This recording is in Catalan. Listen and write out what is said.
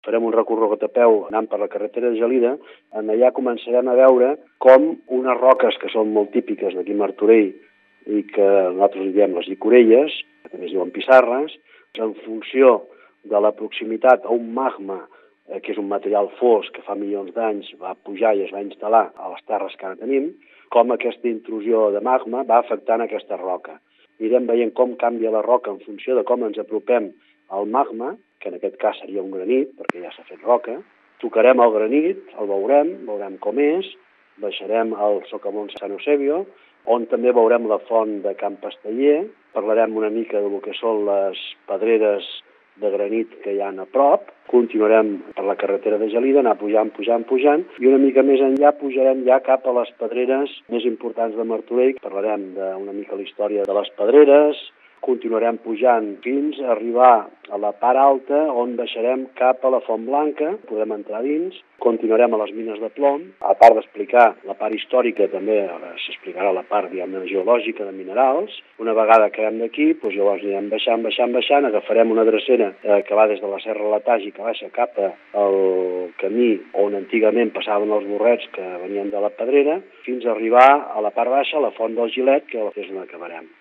farem un recorregut a peu anant per la carretera de Gelida. Allà començarem a veure com unes roques que són molt típiques d'aquí a Martorell i que nosaltres li diem les llicorelles, que també es diuen pissarres, en funció de la proximitat a un magma, que és un material fosc que fa milions d'anys va pujar i es va instal·lar a les terres que ara tenim, com aquesta intrusió de magma va afectant aquesta roca. Anirem veient com canvia la roca en funció de com ens apropem al magma, que en aquest cas seria un granit, perquè ja s'ha fet roca. Tocarem el granit, el veurem com és, baixarem al Socavón Sant Eusebio, on també veurem la font de Can Pasteller, parlarem una mica del que són les pedreres de granit que hi ha a prop, continuarem per la carretera de Gelida, anar pujant, i una mica més enllà pujarem ja cap a les pedreres més importants de Martorell. Parlarem d'una mica la història de les pedreres, continuarem pujant fins a arribar a la part alta, on baixarem cap a la Font Blanca, podem entrar dins, continuarem a les mines de plom, a part d'explicar la part històrica, també s'explicarà la part, diguem-ne, geològica de minerals. Una vegada acabem d'aquí, doncs llavors anirem baixant, agafarem una drecera que va des de la Serra Latagi, que baixa cap al camí on antigament passaven els burrets que venien de la Pedrera, fins a arribar a la part baixa, a la Font del Gilet, que és on acabarem.